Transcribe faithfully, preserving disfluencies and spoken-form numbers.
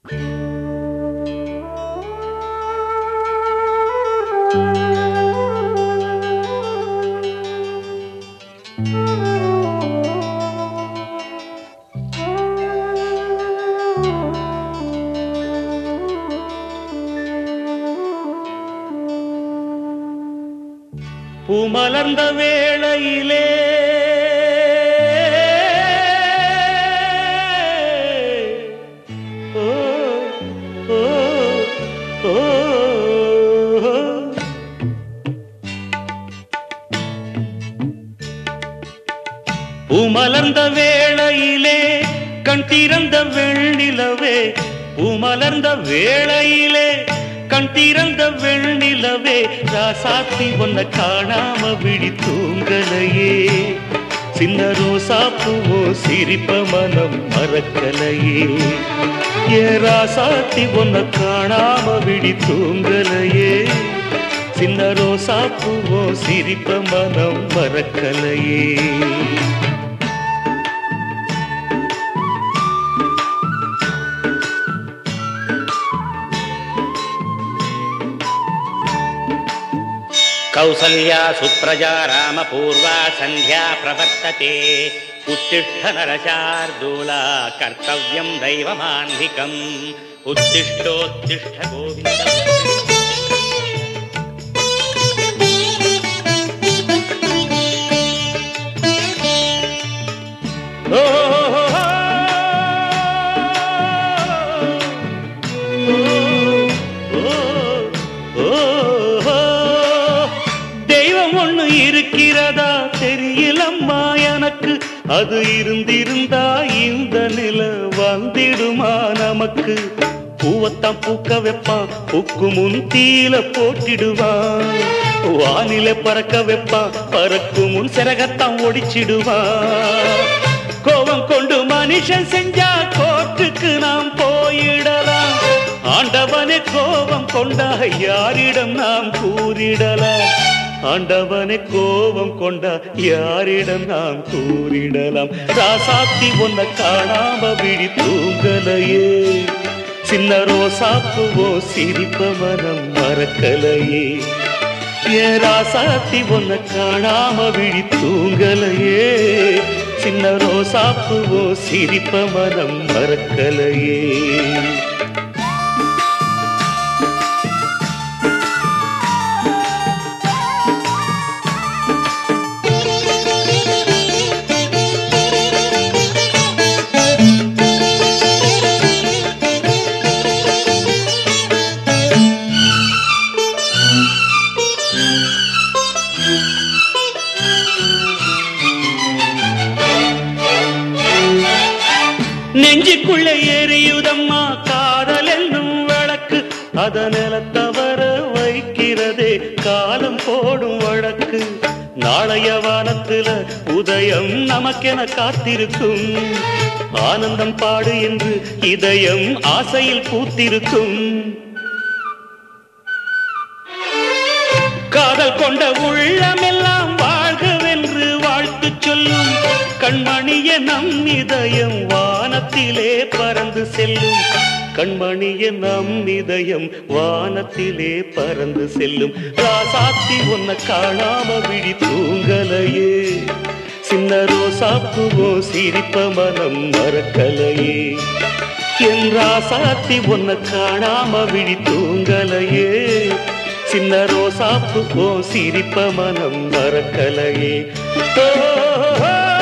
பூமலர்ந்த வேளையிலே ஓ ஓ ஓ பூமலர்ந்த வேளையிலே கண் திறந்த வெண்ணிலவே பூமலர்ந்த வேளையிலே கண் திறந்த வெண்ணிலவே ராசாத்தி ஒன்ன காணாம விழி தூங்கலையே சின்ன ரோசா பூவோ சிரிப்ப மனம் மறக்கலையே ஏ ராசாத்தி ஒன்ன காணாம விழி தூங்கலையே சின்ன ரோசா பூவோ சிரிப்ப மனம் மறக்கலையே कौसल्या सुप्रजा रामपूर्वा संध्या प्रवर्तते उत्तिष्ठ नरशार्दूला कर्तव्यं दैवमान्धिकम् उत्तिष्ठोत्तिष्ठ गोविन्द இருக்கிறதா தெரியலம்மா எனக்கு அது இருந்திருந்தா இந்த நில வந்திடுமா நமக்கு பூவத்தான் பூக்க வைப்பான் பூக்கு முன் தீல போட்டிடுவான் வானில பறக்க வைப்பான் பறக்கு முன் சிறகத்தான் ஒடிச்சிடுவான் கோபம் கொண்டு மனுஷன் செஞ்சா கோட்டுக்கு நாம் போயிடலாம் ஆண்டவனே கோபம் கொண்டா யாரிடம் நாம் கூறிடலாம் ஆண்டவனே கோபம் கொண்டா யாரிடம் நாம் கூறிடலாம் ராசாத்தி ஒன்ன காணாம விழி தூங்கலையே சின்ன ரோசாப்புவோ சிரிப்ப மனம் மறக்கலையே ஏ ராசாத்தி ஒன்ன காணாம விழி தூங்கலையே சின்ன ரோசாப்புவோ சிரிப்ப மனம் மறக்கலையே நெஞ்சுக்குள்ள எரியுதம்மா காதல் என்னும் விளக்கு அத நிலத்தவர வைக்கிறதே காலம் போடும் வழக்கு நாளைய வானத்துல உதயம் நமக்கென காத்திருக்கும் ஆனந்தம் பாடு என்று இதயம் ஆசையில் பூத்திருக்கும் காதல் கொண்ட உள்ளமெல்லாம் வாழ்கவென்று வாழ்த்து சொல்லும் கண்மணிய நம் இதயம் வானத்திலே பறந்து செல்லும் கண்மணிய நம் இதயம் வானத்திலே பறந்து செல்லும் ராசாத்தி ஒன்ன காணாம விழி தூங்கலையே சின்ன ரோசாப்புவோ சிரிப்ப மனம் மறக்கலையே என் ராசாத்தி ஒன்ன காணாம விழி தூங்கலையே சின்ன ரோசாப்புவோ சிரிப்ப மனம் மறக்கலையே.